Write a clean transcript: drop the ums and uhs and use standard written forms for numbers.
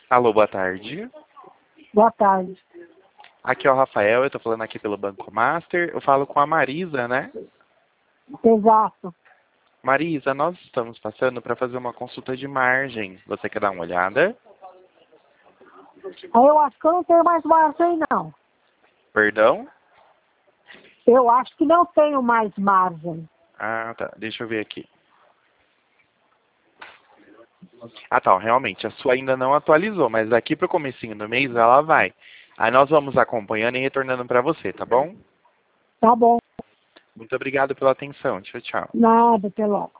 Alô, boa tarde. Boa tarde. Aqui é o Rafael, eu tô falando aqui pelo Banco Master. Eu falo com a Marisa, né? Exato. Marisa, nós estamos passando para fazer uma consulta de margem. Você quer dar uma olhada? Aí eu acho que eu não tenho mais margem, não. Perdão? Eu acho que não tenho mais margem. Ah, tá. Deixa eu ver aqui. Ah, tá. Realmente, a sua ainda não atualizou, mas daqui pro comecinho do mês ela vai. Aí nós vamos acompanhando e retornando para você, tá bom? Tá bom. Muito obrigado pela atenção. Tchau, tchau. Nada, até logo.